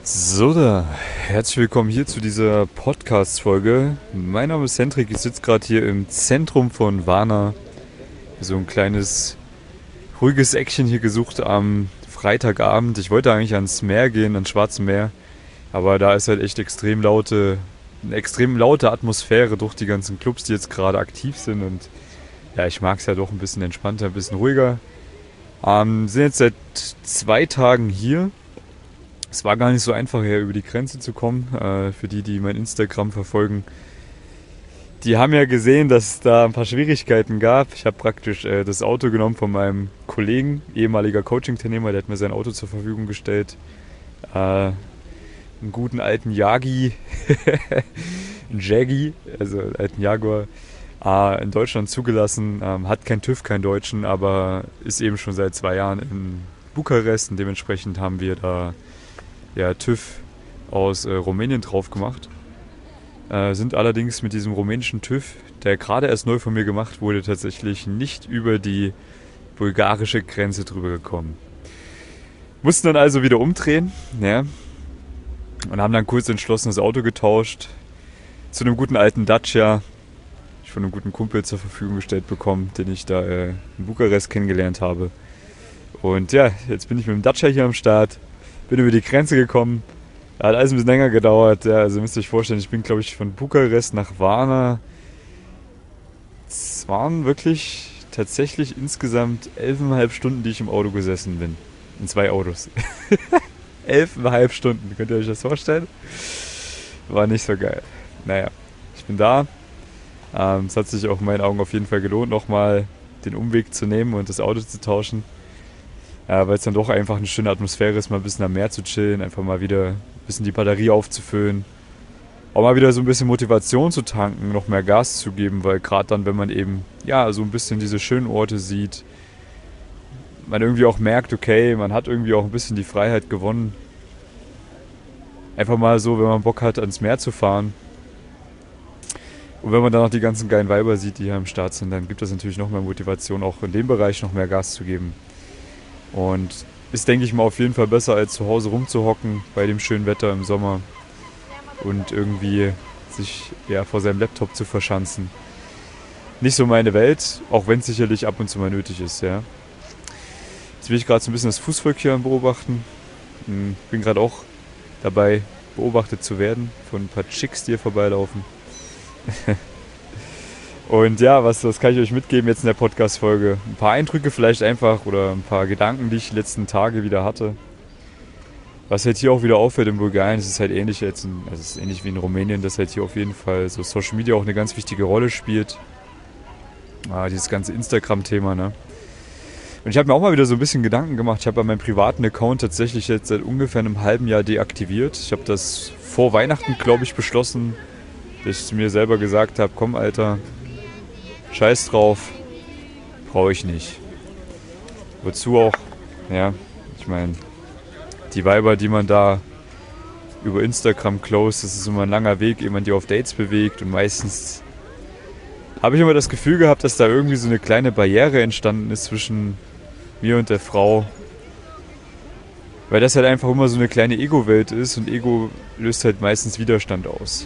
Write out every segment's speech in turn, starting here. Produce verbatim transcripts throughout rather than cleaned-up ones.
So da, herzlich willkommen hier zu dieser Podcast-Folge. Mein Name ist Hendrik, ich sitze gerade hier im Zentrum von Varna. So ein kleines, ruhiges Eckchen hier gesucht am Freitagabend. Ich wollte eigentlich ans Meer gehen, ans Schwarze Meer. Aber da ist halt echt extrem laute, eine extrem laute Atmosphäre durch die ganzen Clubs, die jetzt gerade aktiv sind. Und ja, ich mag es ja doch ein bisschen entspannter, ein bisschen ruhiger. Ähm, sind jetzt seit zwei Tagen hier. Es war gar nicht so einfach, hier über die Grenze zu kommen. Äh, für die, die mein Instagram verfolgen, die haben ja gesehen, dass es da ein paar Schwierigkeiten gab. Ich habe praktisch äh, das Auto genommen von meinem Kollegen, ehemaliger Coaching-Teilnehmer, der hat mir sein Auto zur Verfügung gestellt. Äh, einen guten alten Yagi, einen Jaggi, also einen alten Jaguar, äh, in Deutschland zugelassen. Ähm, hat kein TÜV, kein Deutschen, aber ist eben schon seit zwei Jahren in Bukarest und dementsprechend haben wir da ja, TÜV aus äh, Rumänien drauf gemacht. Äh, sind allerdings mit diesem rumänischen TÜV, der gerade erst neu von mir gemacht wurde, tatsächlich nicht über die bulgarische Grenze drüber gekommen. Mussten dann also wieder umdrehen, ja, und haben dann kurz entschlossen das Auto getauscht zu einem guten alten Dacia, ich von einem guten Kumpel zur Verfügung gestellt bekommen, den ich da äh, in Bukarest kennengelernt habe. Und ja, jetzt bin ich mit dem Dacia hier am Start. Bin über die Grenze gekommen. Hat alles ein bisschen länger gedauert. Ja, also müsst ihr euch vorstellen, ich bin, glaube ich, von Bukarest nach Varna. Es waren wirklich tatsächlich insgesamt elfeinhalb Stunden, die ich im Auto gesessen bin. In zwei Autos. elfeinhalb Stunden, könnt ihr euch das vorstellen? War nicht so geil. Naja, ich bin da. Ähm, es hat sich auch in meinen Augen auf jeden Fall gelohnt, nochmal den Umweg zu nehmen und das Auto zu tauschen. Ja, weil es dann doch einfach eine schöne Atmosphäre ist, mal ein bisschen am Meer zu chillen, einfach mal wieder ein bisschen die Batterie aufzufüllen. Auch mal wieder so ein bisschen Motivation zu tanken, noch mehr Gas zu geben, weil gerade dann, wenn man eben ja so ein bisschen diese schönen Orte sieht, man irgendwie auch merkt, okay, man hat irgendwie auch ein bisschen die Freiheit gewonnen. Einfach mal so, wenn man Bock hat, ans Meer zu fahren. Und wenn man dann noch die ganzen geilen Weiber sieht, die hier am Start sind, dann gibt das natürlich noch mehr Motivation, auch in dem Bereich noch mehr Gas zu geben. Und ist, denke ich mal, auf jeden Fall besser, als zu Hause rumzuhocken bei dem schönen Wetter im Sommer und irgendwie sich ja, vor seinem Laptop zu verschanzen. Nicht so meine Welt, auch wenn es sicherlich ab und zu mal nötig ist. Ja. Jetzt bin ich gerade so ein bisschen das Fußvolk hier am Beobachten. Bin gerade auch dabei, beobachtet zu werden von ein paar Chicks, die hier vorbeilaufen. Und ja, was, was kann ich euch mitgeben jetzt in der Podcast-Folge? Ein paar Eindrücke vielleicht einfach oder ein paar Gedanken, die ich die letzten Tage wieder hatte. Was halt hier auch wieder auffällt in Bulgarien, es ist halt ähnlich jetzt, in, also es ist ähnlich wie in Rumänien, dass halt hier auf jeden Fall so Social Media auch eine ganz wichtige Rolle spielt. Ah, dieses ganze Instagram-Thema, ne? Und ich habe mir auch mal wieder so ein bisschen Gedanken gemacht. Ich habe meinen privaten Account tatsächlich jetzt seit ungefähr einem halben Jahr deaktiviert. Ich habe das vor Weihnachten, glaube ich, beschlossen, dass ich mir selber gesagt habe, komm Alter, scheiß drauf, brauche ich nicht. Wozu auch, ja, ich meine, die Weiber, die man da über Instagram close, das ist immer ein langer Weg, ehe man die auf Dates bewegt und meistens habe ich immer das Gefühl gehabt, dass da irgendwie so eine kleine Barriere entstanden ist zwischen mir und der Frau, weil das halt einfach immer so eine kleine Ego-Welt ist und Ego löst halt meistens Widerstand aus.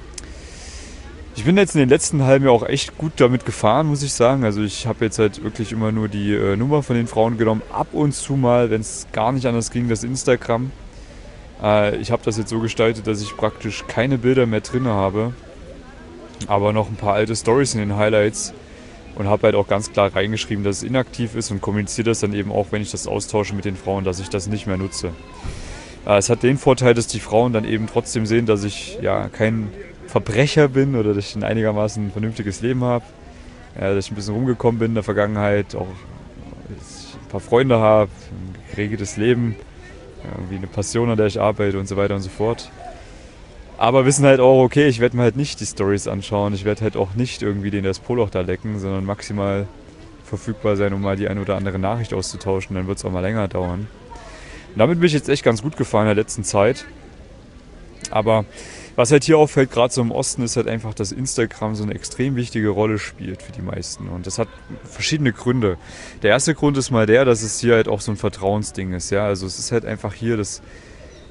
Ich bin jetzt in den letzten halben Jahr auch echt gut damit gefahren, muss ich sagen. Also ich habe jetzt halt wirklich immer nur die äh, Nummer von den Frauen genommen. Ab und zu mal, wenn es gar nicht anders ging, das Instagram. Äh, ich habe das jetzt so gestaltet, dass ich praktisch keine Bilder mehr drin habe. Aber noch ein paar alte Stories in den Highlights. Und habe halt auch ganz klar reingeschrieben, dass es inaktiv ist und kommuniziere das dann eben auch, wenn ich das austausche mit den Frauen, dass ich das nicht mehr nutze. Äh, es hat den Vorteil, dass die Frauen dann eben trotzdem sehen, dass ich ja kein Verbrecher bin oder dass ich ein einigermaßen ein vernünftiges Leben habe, ja, dass ich ein bisschen rumgekommen bin in der Vergangenheit, auch ein paar Freunde habe, ein geregeltes Leben, ja, irgendwie eine Passion, an der ich arbeite und so weiter und so fort. Aber wissen halt auch, okay, ich werde mir halt nicht die Stories anschauen, ich werde halt auch nicht irgendwie den das Poloch da lecken, sondern maximal verfügbar sein, um mal die eine oder andere Nachricht auszutauschen, dann wird es auch mal länger dauern. Und damit bin ich jetzt echt ganz gut gefahren in der letzten Zeit. Aber was halt hier auffällt, gerade so im Osten, ist halt einfach, dass Instagram so eine extrem wichtige Rolle spielt für die meisten. Und das hat verschiedene Gründe. Der erste Grund ist mal der, dass es hier halt auch so ein Vertrauensding ist. Ja? Also es ist halt einfach hier, dass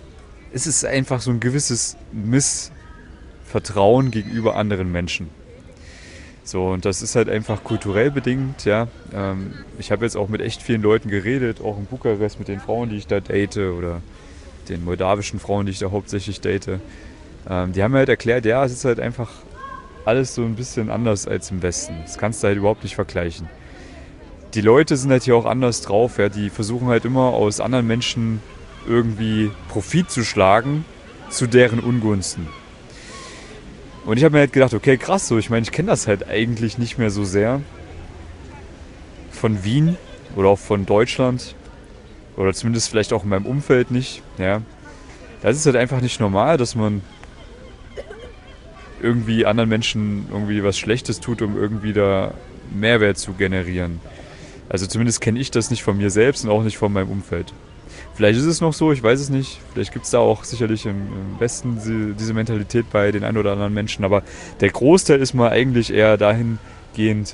es ist einfach so ein gewisses Missvertrauen gegenüber anderen Menschen. So, und das ist halt einfach kulturell bedingt, ja. Ähm, ich habe jetzt auch mit echt vielen Leuten geredet, auch in Bukarest mit den Frauen, die ich da date oder den moldawischen Frauen, die ich da hauptsächlich date. Ähm, die haben mir halt erklärt, ja, es ist halt einfach alles so ein bisschen anders als im Westen. Das kannst du halt überhaupt nicht vergleichen. Die Leute sind halt hier auch anders drauf, ja. Die versuchen halt immer aus anderen Menschen irgendwie Profit zu schlagen zu deren Ungunsten. Und ich habe mir halt gedacht, okay, krass, so, ich meine, ich kenne das halt eigentlich nicht mehr so sehr von Wien oder auch von Deutschland oder zumindest vielleicht auch in meinem Umfeld nicht, ja. Das ist halt einfach nicht normal, dass man irgendwie anderen Menschen irgendwie was Schlechtes tut, um irgendwie da Mehrwert zu generieren. Also zumindest kenne ich das nicht von mir selbst und auch nicht von meinem Umfeld. Vielleicht ist es noch so, ich weiß es nicht. Vielleicht gibt es da auch sicherlich im, im Westen diese, diese Mentalität bei den ein oder anderen Menschen. Aber der Großteil ist mal eigentlich eher dahingehend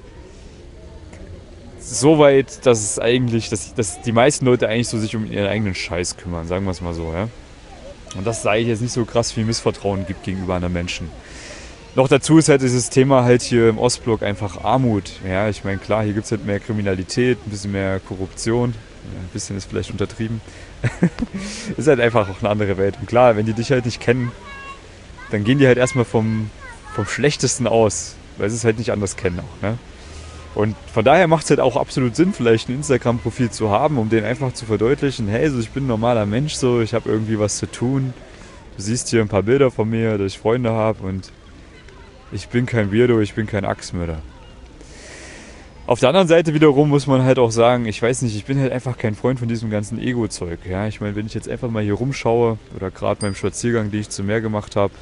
so weit, dass es eigentlich, dass, dass die meisten Leute eigentlich so sich um ihren eigenen Scheiß kümmern, sagen wir es mal so. Ja? Und dass es eigentlich jetzt nicht so krass viel Missvertrauen gibt gegenüber anderen Menschen. Noch dazu ist halt dieses Thema halt hier im Ostblock einfach Armut. Ja, ich meine, klar, hier gibt es halt mehr Kriminalität, ein bisschen mehr Korruption. Ein bisschen ist vielleicht untertrieben. Ist halt einfach auch eine andere Welt. Und klar, wenn die dich halt nicht kennen, dann gehen die halt erstmal vom, vom Schlechtesten aus, weil sie es halt nicht anders kennen auch. Ne? Und von daher macht es halt auch absolut Sinn, vielleicht ein Instagram-Profil zu haben, um denen einfach zu verdeutlichen, hey, so, ich bin ein normaler Mensch, so, ich habe irgendwie was zu tun. Du siehst hier ein paar Bilder von mir, dass ich Freunde habe und ich bin kein Weirdo, ich bin kein Axtmörder. Auf der anderen Seite wiederum muss man halt auch sagen, ich weiß nicht, ich bin halt einfach kein Freund von diesem ganzen Ego-Zeug. Ja? Ich meine, wenn ich jetzt einfach mal hier rumschaue oder gerade beim Spaziergang, den ich zum Meer gemacht habe,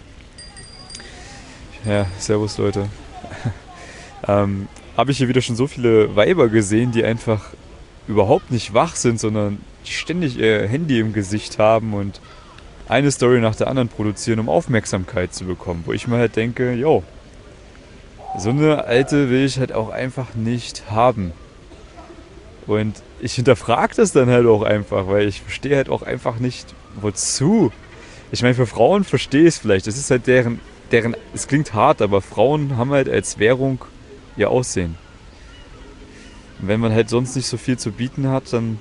ja, servus Leute, ähm, habe ich hier wieder schon so viele Weiber gesehen, die einfach überhaupt nicht wach sind, sondern die ständig ihr Handy im Gesicht haben und eine Story nach der anderen produzieren, um Aufmerksamkeit zu bekommen. Wo ich mir halt denke, yo, so eine alte will ich halt auch einfach nicht haben. Und ich hinterfrage das dann halt auch einfach, weil ich verstehe halt auch einfach nicht, wozu. Ich meine, für Frauen verstehe ich es vielleicht. Das ist halt deren, deren, es klingt hart, aber Frauen haben halt als Währung ihr Aussehen. Und wenn man halt sonst nicht so viel zu bieten hat, dann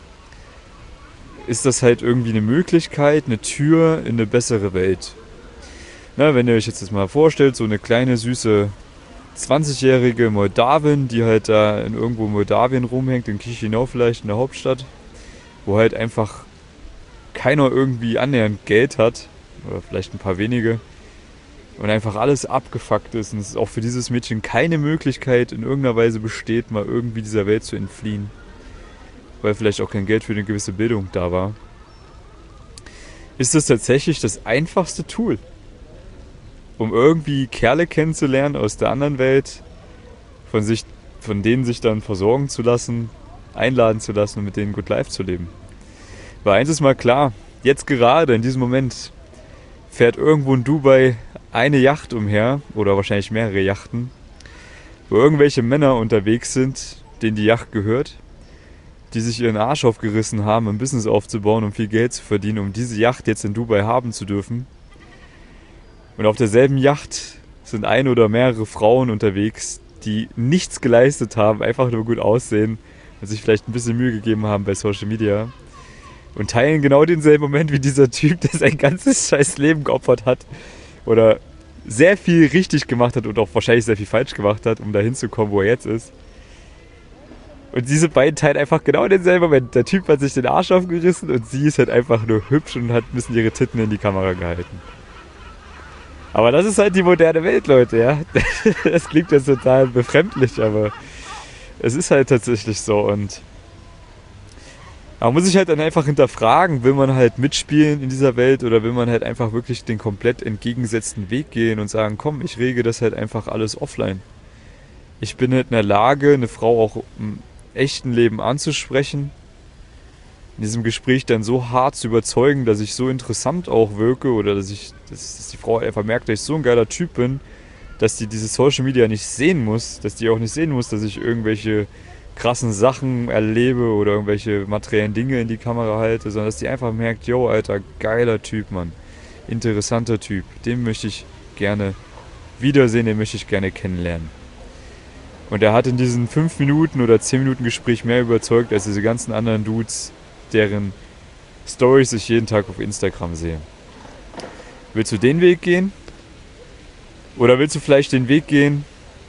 ist das halt irgendwie eine Möglichkeit, eine Tür in eine bessere Welt. Na, wenn ihr euch jetzt das mal vorstellt, so eine kleine, süße zwanzigjährige Moldawin, die halt da in irgendwo Moldawien rumhängt, in Chișinău vielleicht, in der Hauptstadt, wo halt einfach keiner irgendwie annähernd Geld hat, oder vielleicht ein paar wenige, und einfach alles abgefuckt ist und es auch für dieses Mädchen keine Möglichkeit in irgendeiner Weise besteht, mal irgendwie dieser Welt zu entfliehen, weil vielleicht auch kein Geld für eine gewisse Bildung da war, ist das tatsächlich das einfachste Tool, um irgendwie Kerle kennenzulernen aus der anderen Welt, von, sich, von denen sich dann versorgen zu lassen, einladen zu lassen und mit denen Good Life zu leben. Weil eins ist mal klar, jetzt gerade in diesem Moment fährt irgendwo in Dubai eine Yacht umher, oder wahrscheinlich mehrere Yachten, wo irgendwelche Männer unterwegs sind, denen die Yacht gehört, die sich ihren Arsch aufgerissen haben, ein Business aufzubauen, um viel Geld zu verdienen, um diese Yacht jetzt in Dubai haben zu dürfen. Und auf derselben Yacht sind ein oder mehrere Frauen unterwegs, die nichts geleistet haben, einfach nur gut aussehen und sich vielleicht ein bisschen Mühe gegeben haben bei Social Media. Und teilen genau denselben Moment wie dieser Typ, der sein ganzes scheiß Leben geopfert hat. Oder sehr viel richtig gemacht hat und auch wahrscheinlich sehr viel falsch gemacht hat, um da hinzukommen, wo er jetzt ist. Und diese beiden teilen einfach genau denselben Moment. Der Typ hat sich den Arsch aufgerissen und sie ist halt einfach nur hübsch und hat ein bisschen ihre Titten in die Kamera gehalten. Aber das ist halt die moderne Welt, Leute, ja. Das klingt jetzt total befremdlich, aber es ist halt tatsächlich so. Und man muss sich halt dann einfach hinterfragen, will man halt mitspielen in dieser Welt oder will man halt einfach wirklich den komplett entgegengesetzten Weg gehen und sagen, komm, ich rege das halt einfach alles offline. Ich bin halt in der Lage, eine Frau auch im echten Leben anzusprechen, in diesem Gespräch dann so hart zu überzeugen, dass ich so interessant auch wirke oder dass ich, dass, dass die Frau einfach merkt, dass ich so ein geiler Typ bin, dass die diese Social Media nicht sehen muss, dass die auch nicht sehen muss, dass ich irgendwelche krassen Sachen erlebe oder irgendwelche materiellen Dinge in die Kamera halte, sondern dass die einfach merkt, yo, Alter, geiler Typ, Mann. Interessanter Typ. Den möchte ich gerne wiedersehen, den möchte ich gerne kennenlernen. Und er hat in diesen fünf Minuten oder zehn Minuten Gespräch mehr überzeugt als diese ganzen anderen Dudes, deren Storys ich jeden Tag auf Instagram sehe. Willst du den Weg gehen? Oder willst du vielleicht den Weg gehen,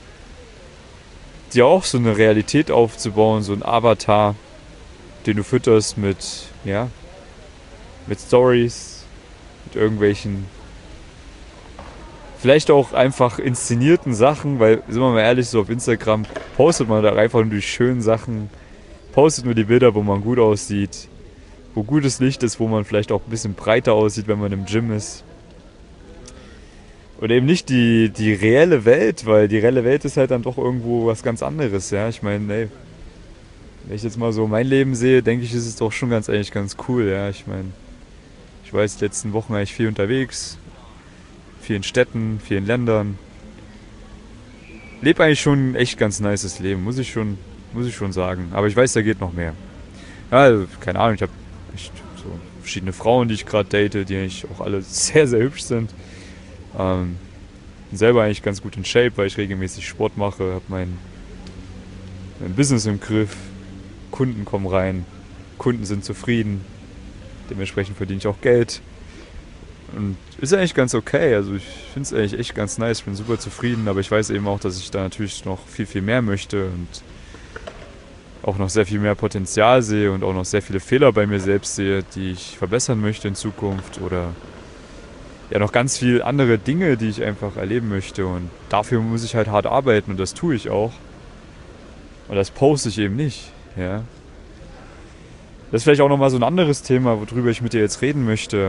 dir auch so eine Realität aufzubauen, so ein Avatar, den du fütterst mit, ja, mit Stories, mit irgendwelchen, vielleicht auch einfach inszenierten Sachen, weil, sind wir mal ehrlich, so auf Instagram postet man da einfach nur die schönen Sachen, postet nur die Bilder, wo man gut aussieht, wo gutes Licht ist, wo man vielleicht auch ein bisschen breiter aussieht, wenn man im Gym ist. Und eben nicht die, die reelle Welt, weil die reelle Welt ist halt dann doch irgendwo was ganz anderes, ja. Ich meine, ey, wenn ich jetzt mal so mein Leben sehe, denke ich, ist es doch schon ganz eigentlich ganz cool, ja. Ich meine, ich war jetzt die letzten Wochen eigentlich viel unterwegs, vielen Städten, vielen Ländern. Lebe eigentlich schon ein echt ganz nices Leben, muss ich schon, muss ich schon sagen. Aber ich weiß, da geht noch mehr. Ja, also, keine Ahnung, ich habe echt so verschiedene Frauen, die ich gerade date, die eigentlich auch alle sehr, sehr hübsch sind. Ähm, bin selber eigentlich ganz gut in Shape, weil ich regelmäßig Sport mache, habe mein, mein Business im Griff, Kunden kommen rein, Kunden sind zufrieden, dementsprechend verdiene ich auch Geld und ist eigentlich ganz okay, also ich finde es eigentlich echt ganz nice, ich bin super zufrieden, aber ich weiß eben auch, dass ich da natürlich noch viel, viel mehr möchte und auch noch sehr viel mehr Potenzial sehe und auch noch sehr viele Fehler bei mir selbst sehe, die ich verbessern möchte in Zukunft oder ja noch ganz viele andere Dinge, die ich einfach erleben möchte und dafür muss ich halt hart arbeiten und das tue ich auch und das poste ich eben nicht, ja. Das ist vielleicht auch nochmal so ein anderes Thema, worüber ich mit dir jetzt reden möchte.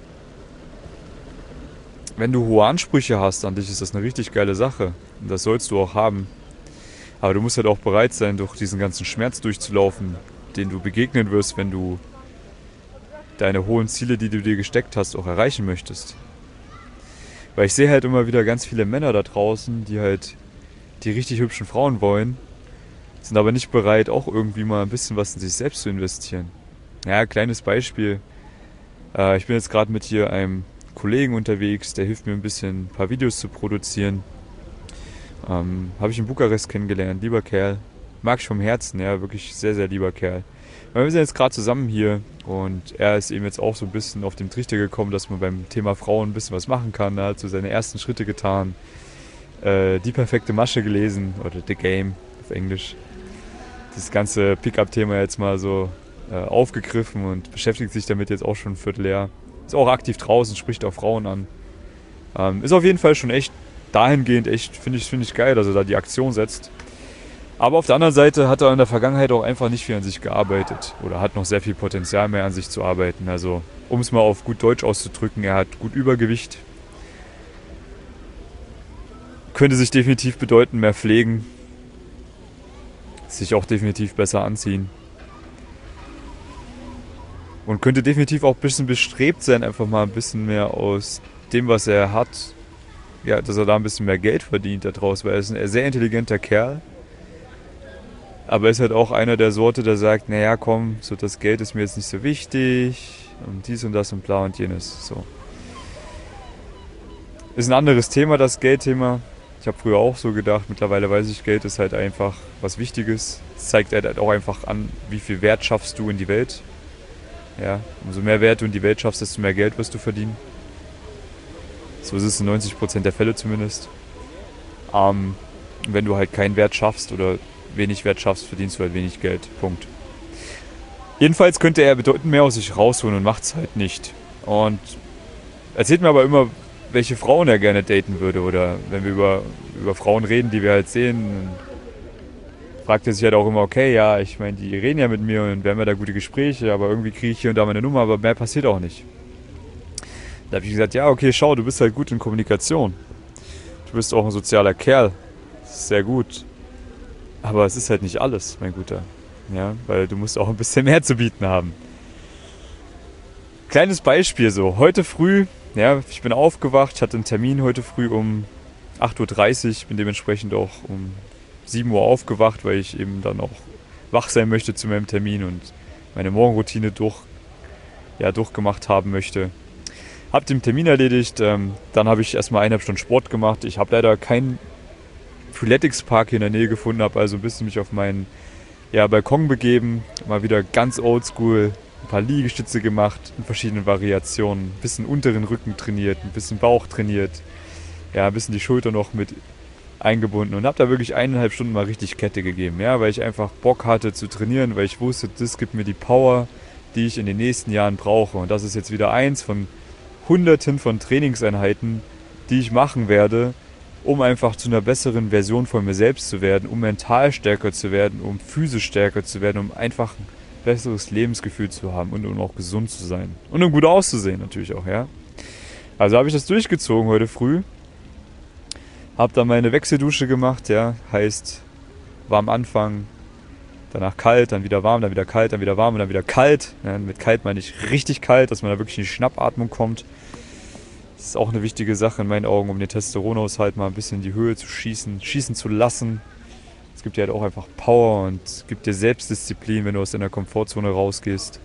Wenn du hohe Ansprüche hast an dich, ist das eine richtig geile Sache und das sollst du auch haben, aber du musst halt auch bereit sein, durch diesen ganzen Schmerz durchzulaufen, den du begegnen wirst, wenn du deine hohen Ziele, die du dir gesteckt hast, auch erreichen möchtest. Weil ich sehe halt immer wieder ganz viele Männer da draußen, die halt die richtig hübschen Frauen wollen, sind aber nicht bereit, auch irgendwie mal ein bisschen was in sich selbst zu investieren. Ja, kleines Beispiel. Äh, ich bin jetzt gerade mit hier einem Kollegen unterwegs, der hilft mir ein bisschen ein paar Videos zu produzieren. Ähm, habe ich in Bukarest kennengelernt, lieber Kerl. Mag ich vom Herzen, ja, wirklich sehr, sehr lieber Kerl. Wir sind jetzt gerade zusammen hier und er ist eben jetzt auch so ein bisschen auf den Trichter gekommen, dass man beim Thema Frauen ein bisschen was machen kann. Er hat so seine ersten Schritte getan, äh, die perfekte Masche gelesen oder The Game auf Englisch. Das ganze Pickup-Thema jetzt mal so äh, aufgegriffen und beschäftigt sich damit jetzt auch schon ein Vierteljahr. Ist auch aktiv draußen, spricht auch Frauen an. Ähm, ist auf jeden Fall schon echt dahingehend echt, finde ich, find ich geil, dass er da die Aktion setzt. Aber auf der anderen Seite hat er in der Vergangenheit auch einfach nicht viel an sich gearbeitet oder hat noch sehr viel Potenzial mehr an sich zu arbeiten. Also um es mal auf gut Deutsch auszudrücken, er hat gut Übergewicht. Könnte sich definitiv bedeuten, mehr pflegen. Sich auch definitiv besser anziehen. Und könnte definitiv auch ein bisschen bestrebt sein, einfach mal ein bisschen mehr aus dem, was er hat, ja, dass er da ein bisschen mehr Geld verdient da draus, weil er ist ein sehr intelligenter Kerl. Aber er ist halt auch einer der Sorte, der sagt, naja komm, so das Geld ist mir jetzt nicht so wichtig und dies und das und bla und jenes. So. Ist ein anderes Thema, das Geldthema. Ich habe früher auch so gedacht, mittlerweile weiß ich, Geld ist halt einfach was Wichtiges. Es zeigt halt auch einfach an, wie viel Wert schaffst du in die Welt. Ja, umso mehr Wert du in die Welt schaffst, desto mehr Geld wirst du verdienen. So ist es in neunzig Prozent der Fälle zumindest. Ähm, wenn du halt keinen Wert schaffst oder wenig Wert schaffst, verdienst du halt wenig Geld. Punkt. Jedenfalls könnte er bedeutend mehr aus sich rausholen und macht es halt nicht. Und erzählt mir aber immer, welche Frauen er gerne daten würde. Oder wenn wir über, über Frauen reden, die wir halt sehen, fragt er sich halt auch immer, okay, ja, ich meine, die reden ja mit mir und wir haben ja da gute Gespräche, aber irgendwie kriege ich hier und da meine Nummer, aber mehr passiert auch nicht. Da habe ich gesagt, ja, okay, schau, du bist halt gut in Kommunikation. Du bist auch ein sozialer Kerl. Das ist sehr gut. Aber es ist halt nicht alles, mein Guter. Ja, weil du musst auch ein bisschen mehr zu bieten haben. Kleines Beispiel so. Heute früh, ja, ich bin aufgewacht, ich hatte einen Termin heute früh um acht Uhr dreißig, bin dementsprechend auch um sieben Uhr aufgewacht, weil ich eben dann auch wach sein möchte zu meinem Termin und meine Morgenroutine durch, ja, durchgemacht haben möchte. Hab den Termin erledigt, ähm, dann habe ich erstmal eineinhalb Stunden Sport gemacht. Ich habe leider keinen Freeletics-Park hier in der Nähe gefunden, habe also ein bisschen mich auf meinen ja, Balkon begeben, mal wieder ganz oldschool, ein paar Liegestütze gemacht in verschiedenen Variationen, ein bisschen unteren Rücken trainiert, ein bisschen Bauch trainiert, ja, ein bisschen die Schulter noch mit eingebunden und habe da wirklich eineinhalb Stunden mal richtig Kette gegeben, ja, weil ich einfach Bock hatte zu trainieren, weil ich wusste, das gibt mir die Power, die ich in den nächsten Jahren brauche. Und das ist jetzt wieder eins von hunderten von Trainingseinheiten, die ich machen werde, um einfach zu einer besseren Version von mir selbst zu werden, um mental stärker zu werden, um physisch stärker zu werden, um einfach ein besseres Lebensgefühl zu haben und um auch gesund zu sein. Und um gut auszusehen natürlich auch, ja. Also habe ich das durchgezogen heute früh. Hab dann meine Wechseldusche gemacht, ja. Heißt, warm anfangen, danach kalt, dann wieder warm, dann wieder kalt, dann wieder warm und dann wieder kalt. Ja, mit kalt meine ich richtig kalt, dass man da wirklich in die Schnappatmung kommt. Das ist auch eine wichtige Sache in meinen Augen, um den Testosteronhaushalt mal ein bisschen in die Höhe zu schießen, schießen zu lassen. Es gibt dir halt auch einfach Power und es gibt dir Selbstdisziplin, wenn du aus deiner Komfortzone rausgehst.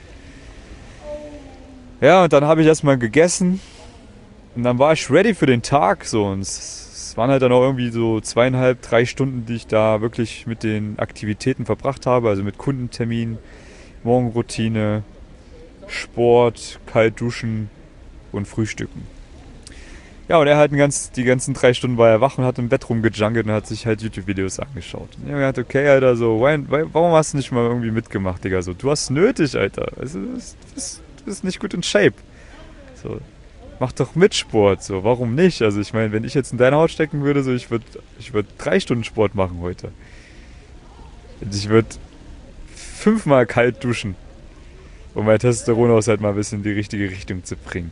Ja, und dann habe ich erstmal gegessen und dann war ich ready für den Tag. So, und es, es waren halt dann auch irgendwie so zweieinhalb, drei Stunden, die ich da wirklich mit den Aktivitäten verbracht habe. Also mit Kundentermin, Morgenroutine, Sport, kalt duschen und Frühstücken. Ja, und er halt ganz, die ganzen drei Stunden war er wach und hat im Bett rumgejungelt und hat sich halt YouTube-Videos angeschaut. Und ich hab gedacht, okay, Alter, so, warum hast du nicht mal irgendwie mitgemacht, Digga? So, du hast nötig, Alter. Also, du, bist, du bist nicht gut in Shape. So, mach doch mit Sport, so, warum nicht? Also, ich meine, wenn ich jetzt in deine Haut stecken würde, so, ich würde ich würd drei Stunden Sport machen heute. Und ich würde fünfmal kalt duschen, um mein Testosteronhaushalt mal ein bisschen in die richtige Richtung zu bringen.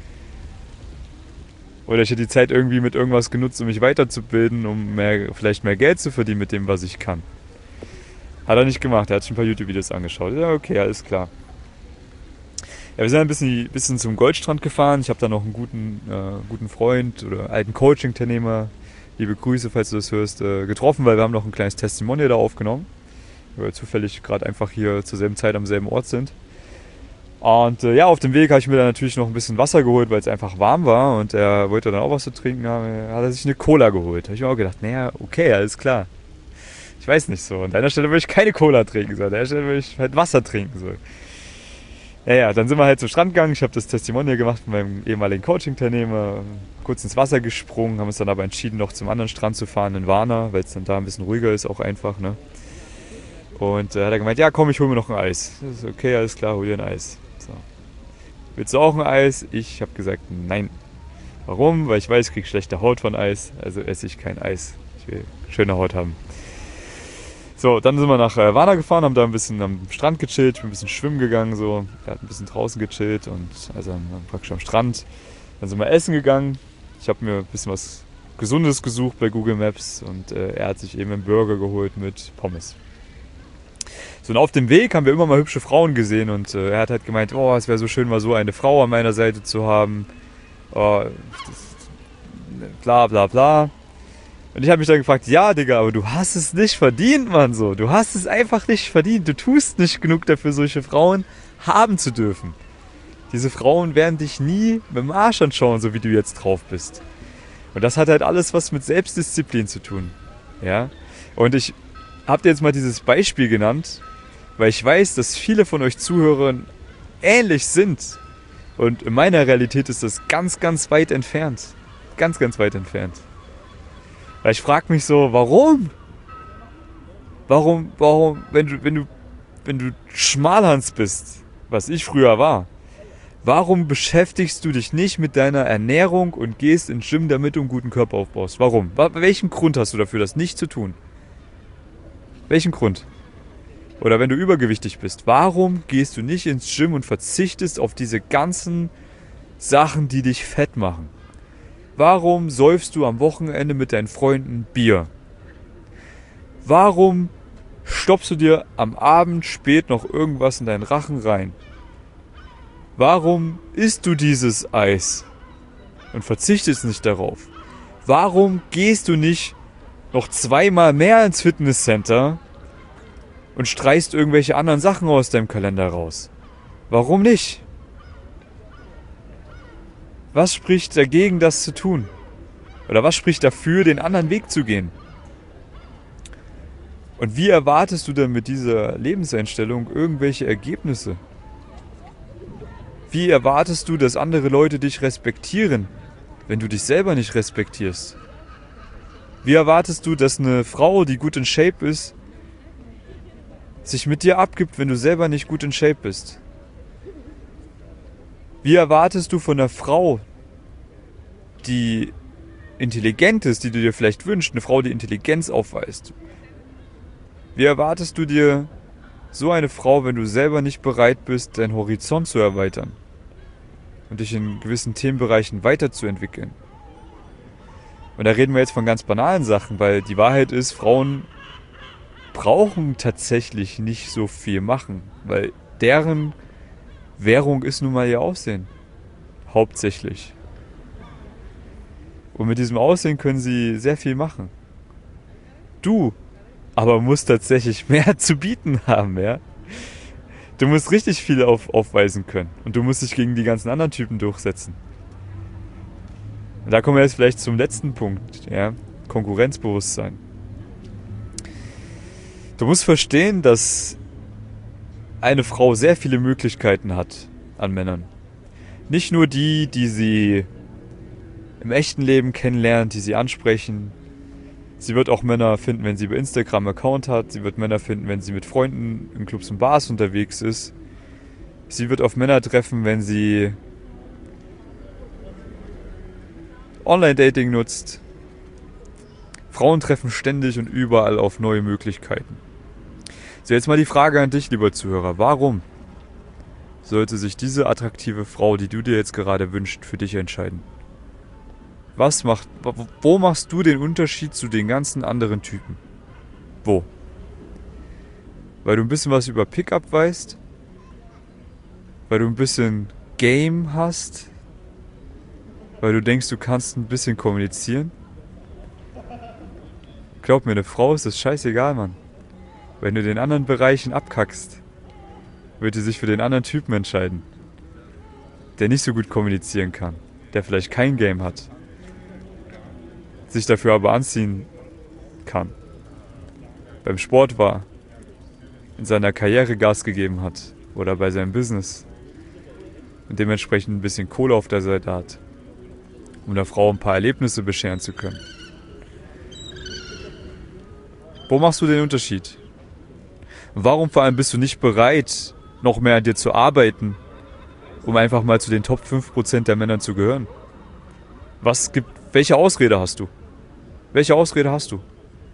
Oder ich hätte die Zeit irgendwie mit irgendwas genutzt, um mich weiterzubilden, um mehr, vielleicht mehr Geld zu verdienen mit dem, was ich kann. Hat er nicht gemacht, er hat sich ein paar YouTube-Videos angeschaut. Ja, okay, alles klar. Ja, wir sind ein bisschen, bisschen zum Goldstrand gefahren. Ich habe da noch einen guten, äh, guten Freund oder alten Coaching-Teilnehmer, liebe Grüße, falls du das hörst, äh, getroffen, weil wir haben noch ein kleines Testimonial da aufgenommen. Weil wir zufällig gerade einfach hier zur selben Zeit am selben Ort sind. Und äh, ja, auf dem Weg habe ich mir dann natürlich noch ein bisschen Wasser geholt, weil es einfach warm war und er wollte dann auch was zu trinken haben. Hat er sich eine Cola geholt. Da habe ich mir auch gedacht, naja, okay, alles klar. Ich weiß nicht so. An deiner Stelle würde ich keine Cola trinken. So. An der Stelle würde ich halt Wasser trinken. So. Ja, ja, dann sind wir halt zum Strand gegangen. Ich habe das Testimonial gemacht mit meinem ehemaligen Coaching-Teilnehmer. Kurz ins Wasser gesprungen, haben uns dann aber entschieden, noch zum anderen Strand zu fahren, in Varna, weil es dann da ein bisschen ruhiger ist, auch einfach, ne? Und äh, hat er gemeint, ja komm, ich hole mir noch ein Eis. Das ist okay, alles klar, hol dir ein Eis. So. Willst du auch ein Eis? Ich habe gesagt, nein. Warum? Weil ich weiß, ich kriege schlechte Haut von Eis, also esse ich kein Eis. Ich will schöne Haut haben. So, dann sind wir nach äh, Varna gefahren, haben da ein bisschen am Strand gechillt, bin ein bisschen schwimmen gegangen, so. Er hat ein bisschen draußen gechillt und also dann praktisch am Strand. Dann sind wir essen gegangen. Ich habe mir ein bisschen was Gesundes gesucht bei Google Maps und äh, er hat sich eben einen Burger geholt mit Pommes. So, und auf dem Weg haben wir immer mal hübsche Frauen gesehen und äh, er hat halt gemeint, oh, es wäre so schön, mal so eine Frau an meiner Seite zu haben. Oh, das, bla bla bla. Und ich habe mich dann gefragt, ja, Digga, aber du hast es nicht verdient, Mann, so. Du hast es einfach nicht verdient. Du tust nicht genug dafür, solche Frauen haben zu dürfen. Diese Frauen werden dich nie mit dem Arsch anschauen, so wie du jetzt drauf bist. Und das hat halt alles was mit Selbstdisziplin zu tun. Ja? Und ich habe dir jetzt mal dieses Beispiel genannt, weil ich weiß, dass viele von euch Zuhörern ähnlich sind. Und in meiner Realität ist das ganz, ganz weit entfernt. Ganz, ganz weit entfernt. Weil ich frage mich so, warum? Warum, warum, wenn du, wenn du, wenn du Schmalhans bist, was ich früher war, warum beschäftigst du dich nicht mit deiner Ernährung und gehst ins Gym, damit du einen guten Körper aufbaust? Warum? Welchen Grund hast du dafür, das nicht zu tun? Welchen Grund? Oder wenn du übergewichtig bist, warum gehst du nicht ins Gym und verzichtest auf diese ganzen Sachen, die dich fett machen? Warum säufst du am Wochenende mit deinen Freunden Bier? Warum stopfst du dir am Abend spät noch irgendwas in deinen Rachen rein? Warum isst du dieses Eis und verzichtest nicht darauf? Warum gehst du nicht noch zweimal mehr ins Fitnesscenter und streichst irgendwelche anderen Sachen aus deinem Kalender raus. Warum nicht? Was spricht dagegen, das zu tun? Oder was spricht dafür, den anderen Weg zu gehen? Und wie erwartest du denn mit dieser Lebenseinstellung irgendwelche Ergebnisse? Wie erwartest du, dass andere Leute dich respektieren, wenn du dich selber nicht respektierst? Wie erwartest du, dass eine Frau, die gut in Shape ist, sich mit dir abgibt, wenn du selber nicht gut in Shape bist? Wie erwartest du von einer Frau, die intelligent ist, die du dir vielleicht wünschst, eine Frau, die Intelligenz aufweist? Wie erwartest du dir so eine Frau, wenn du selber nicht bereit bist, deinen Horizont zu erweitern und dich in gewissen Themenbereichen weiterzuentwickeln? Und da reden wir jetzt von ganz banalen Sachen, weil die Wahrheit ist, Frauen brauchen tatsächlich nicht so viel machen, weil deren Währung ist nun mal ihr Aussehen. Hauptsächlich. Und mit diesem Aussehen können sie sehr viel machen. Du aber musst tatsächlich mehr zu bieten haben, ja? Du musst richtig viel auf, aufweisen können. Und du musst dich gegen die ganzen anderen Typen durchsetzen. Und da kommen wir jetzt vielleicht zum letzten Punkt, ja? Konkurrenzbewusstsein. Du musst verstehen, dass eine Frau sehr viele Möglichkeiten hat an Männern. Nicht nur die, die sie im echten Leben kennenlernt, die sie ansprechen. Sie wird auch Männer finden, wenn sie bei Instagram einen Account hat. Sie wird Männer finden, wenn sie mit Freunden in Clubs und Bars unterwegs ist. Sie wird auf Männer treffen, wenn sie Online-Dating nutzt. Frauen treffen ständig und überall auf neue Möglichkeiten. So, jetzt mal die Frage an dich, lieber Zuhörer. Warum sollte sich diese attraktive Frau, die du dir jetzt gerade wünschst, für dich entscheiden? Was macht, wo machst du den Unterschied zu den ganzen anderen Typen? Wo? Weil du ein bisschen was über Pickup weißt? Weil du ein bisschen Game hast? Weil du denkst, du kannst ein bisschen kommunizieren? Glaub mir, eine Frau ist das scheißegal, Mann. Wenn du den anderen Bereichen abkackst, wird sie sich für den anderen Typen entscheiden. Der nicht so gut kommunizieren kann. Der vielleicht kein Game hat. Sich dafür aber anziehen kann. Beim Sport war. In seiner Karriere Gas gegeben hat. Oder bei seinem Business. Und dementsprechend ein bisschen Kohle auf der Seite hat. Um der Frau ein paar Erlebnisse bescheren zu können. Wo machst du den Unterschied? Warum vor allem bist du nicht bereit, noch mehr an dir zu arbeiten, um einfach mal zu den Top fünf Prozent der Männer zu gehören? Was gibt, welche Ausrede hast du? Welche Ausrede hast du?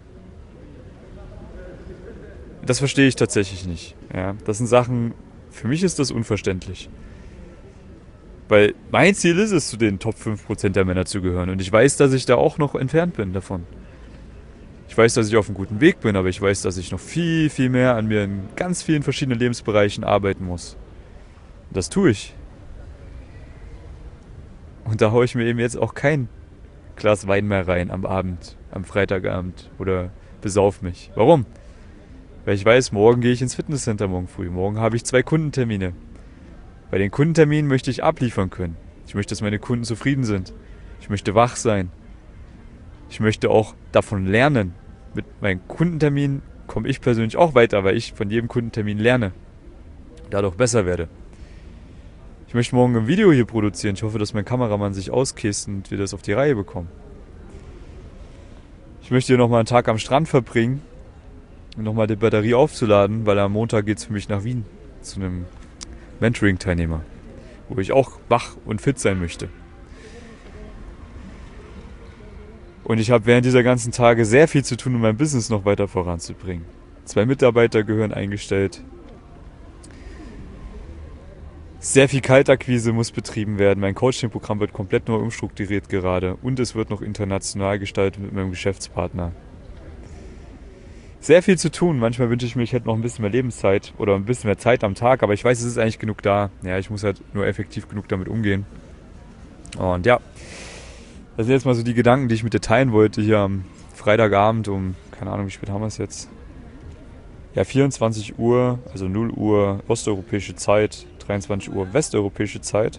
Das verstehe ich tatsächlich nicht. Ja, das sind Sachen, für mich ist das unverständlich. Weil mein Ziel ist es, zu den Top fünf Prozent der Männer zu gehören. Und ich weiß, dass ich da auch noch entfernt bin davon. Ich weiß, dass ich auf einem guten Weg bin, aber ich weiß, dass ich noch viel, viel mehr an mir in ganz vielen verschiedenen Lebensbereichen arbeiten muss. Und das tue ich. Und da haue ich mir eben jetzt auch kein Glas Wein mehr rein am Abend, am Freitagabend oder besauf mich. Warum? Weil ich weiß, morgen gehe ich ins Fitnesscenter morgen früh. Morgen habe ich zwei Kundentermine. Bei den Kundenterminen möchte ich abliefern können. Ich möchte, dass meine Kunden zufrieden sind. Ich möchte wach sein. Ich möchte auch davon lernen. Mit meinen Kundenterminen komme ich persönlich auch weiter, weil ich von jedem Kundentermin lerne. Dadurch besser werde. Ich möchte morgen ein Video hier produzieren. Ich hoffe, dass mein Kameramann sich auskäst und wir das auf die Reihe bekommen. Ich möchte hier nochmal einen Tag am Strand verbringen, um nochmal die Batterie aufzuladen, weil am Montag geht es für mich nach Wien zu einem Mentoring-Teilnehmer, wo ich auch wach und fit sein möchte. Und ich habe während dieser ganzen Tage sehr viel zu tun, um mein Business noch weiter voranzubringen. Zwei Mitarbeiter gehören eingestellt. Sehr viel Kaltakquise muss betrieben werden. Mein Coaching-Programm wird komplett neu umstrukturiert gerade. Und es wird noch international gestaltet mit meinem Geschäftspartner. Sehr viel zu tun. Manchmal wünsche ich mir, ich hätte noch ein bisschen mehr Lebenszeit oder ein bisschen mehr Zeit am Tag. Aber ich weiß, es ist eigentlich genug da. Ja, ich muss halt nur effektiv genug damit umgehen. Und ja, das sind jetzt mal so die Gedanken, die ich mit dir teilen wollte hier am Freitagabend um, keine Ahnung, wie spät haben wir es jetzt? Ja, vierundzwanzig Uhr, also null Uhr osteuropäische Zeit, dreiundzwanzig Uhr westeuropäische Zeit.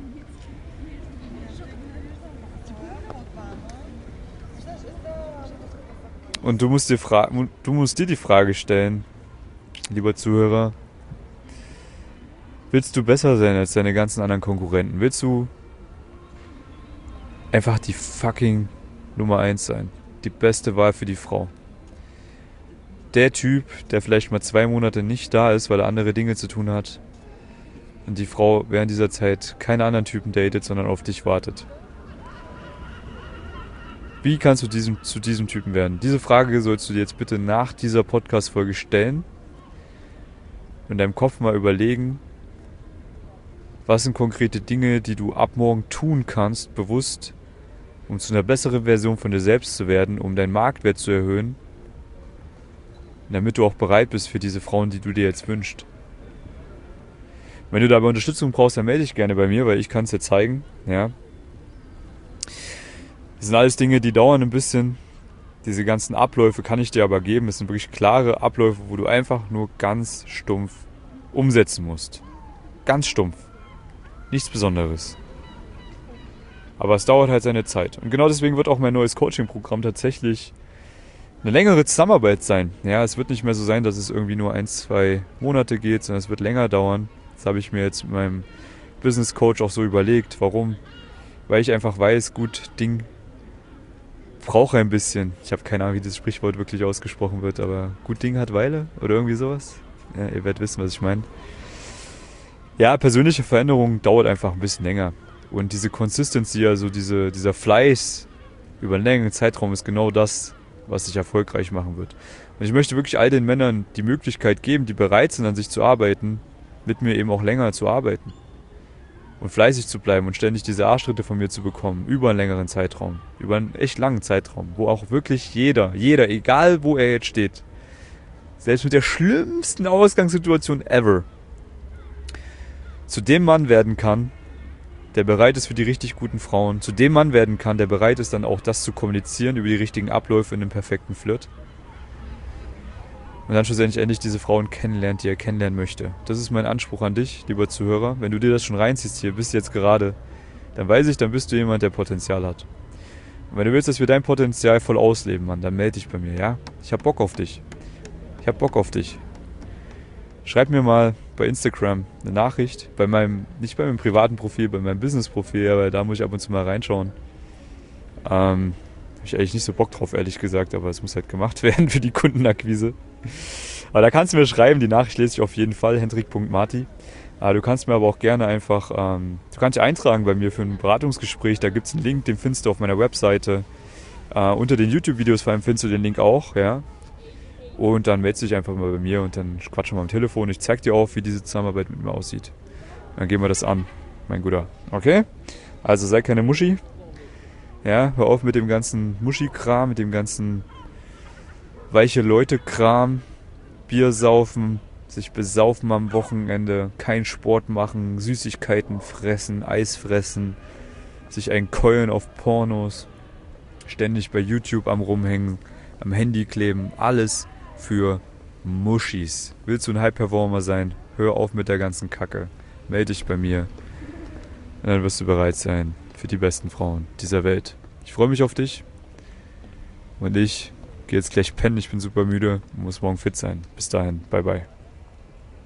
Und du musst dir, fra- du musst dir die Frage stellen, lieber Zuhörer, willst du besser sein als deine ganzen anderen Konkurrenten? Willst du einfach die fucking Nummer eins sein? Die beste Wahl für die Frau? Der Typ, der vielleicht mal zwei Monate nicht da ist, weil er andere Dinge zu tun hat und die Frau während dieser Zeit keine anderen Typen datet, sondern auf dich wartet. Wie kannst du diesem, zu diesem Typen werden? Diese Frage sollst du dir jetzt bitte nach dieser Podcast-Folge stellen und in deinem Kopf mal überlegen, was sind konkrete Dinge, die du ab morgen tun kannst, bewusst, um zu einer besseren Version von dir selbst zu werden, um deinen Marktwert zu erhöhen, damit du auch bereit bist für diese Frauen, die du dir jetzt wünschst. Wenn du dabei Unterstützung brauchst, dann melde dich gerne bei mir, weil ich kann es dir zeigen. Ja. Das sind alles Dinge, die dauern ein bisschen. Diese ganzen Abläufe kann ich dir aber geben. Es sind wirklich klare Abläufe, wo du einfach nur ganz stumpf umsetzen musst. Ganz stumpf. Nichts Besonderes. Aber es dauert halt seine Zeit. Und genau deswegen wird auch mein neues Coaching-Programm tatsächlich eine längere Zusammenarbeit sein. Ja, es wird nicht mehr so sein, dass es irgendwie nur ein, zwei Monate geht, sondern es wird länger dauern. Das habe ich mir jetzt mit meinem Business Coach auch so überlegt. Warum? Weil ich einfach weiß, gut, Ding brauche ein bisschen. Ich habe keine Ahnung, wie das Sprichwort wirklich ausgesprochen wird, aber gut Ding hat Weile oder irgendwie sowas. Ja, ihr werdet wissen, was ich meine. Ja, persönliche Veränderung dauert einfach ein bisschen länger. Und diese Consistency, also diese, dieser Fleiß über einen längeren Zeitraum ist genau das, was dich erfolgreich machen wird. Und ich möchte wirklich all den Männern die Möglichkeit geben, die bereit sind, an sich zu arbeiten, mit mir eben auch länger zu arbeiten. Und fleißig zu bleiben und ständig diese Arschtritte von mir zu bekommen, über einen längeren Zeitraum, über einen echt langen Zeitraum, wo auch wirklich jeder, jeder, egal wo er jetzt steht, selbst mit der schlimmsten Ausgangssituation ever, zu dem Mann werden kann, der bereit ist für die richtig guten Frauen, zu dem Mann werden kann, der bereit ist, dann auch das zu kommunizieren über die richtigen Abläufe in einem perfekten Flirt. Und dann schlussendlich endlich diese Frauen kennenlernt, die er kennenlernen möchte. Das ist mein Anspruch an dich, lieber Zuhörer. Wenn du dir das schon reinziehst hier, bis jetzt gerade, dann weiß ich, dann bist du jemand, der Potenzial hat. Und wenn du willst, dass wir dein Potenzial voll ausleben, Mann, dann melde dich bei mir, ja? Ich hab Bock auf dich. Ich hab Bock auf dich. Schreib mir mal bei Instagram eine Nachricht, bei meinem, nicht bei meinem privaten Profil, bei meinem Business-Profil, aber da muss ich ab und zu mal reinschauen. Ähm, habe ich eigentlich nicht so Bock drauf, ehrlich gesagt, aber es muss halt gemacht werden für die Kundenakquise. Aber da kannst du mir schreiben, die Nachricht lese ich auf jeden Fall, hendrik punkt marti. Du kannst mir aber auch gerne einfach, ähm, du kannst dich eintragen bei mir für ein Beratungsgespräch, da gibt es einen Link, den findest du auf meiner Webseite. Äh, unter den YouTube-Videos vor allem findest du den Link auch, ja. Und dann meldest du dich einfach mal bei mir und dann quatschen wir am Telefon. Ich zeig dir auch, wie diese Zusammenarbeit mit mir aussieht. Dann gehen wir das an, mein Guter. Okay? Also sei keine Muschi. Ja, hör auf mit dem ganzen Muschi-Kram, mit dem ganzen weiche Leute-Kram, Bier saufen, sich besaufen am Wochenende, keinen Sport machen, Süßigkeiten fressen, Eis fressen, sich einkeulen auf Pornos, ständig bei YouTube am Rumhängen, am Handy kleben, alles für Muschis. Willst du ein High-Performer sein? Hör auf mit der ganzen Kacke. Melde dich bei mir. Und dann wirst du bereit sein für die besten Frauen dieser Welt. Ich freue mich auf dich. Und ich gehe jetzt gleich pennen. Ich bin super müde und muss morgen fit sein. Bis dahin. Bye, bye.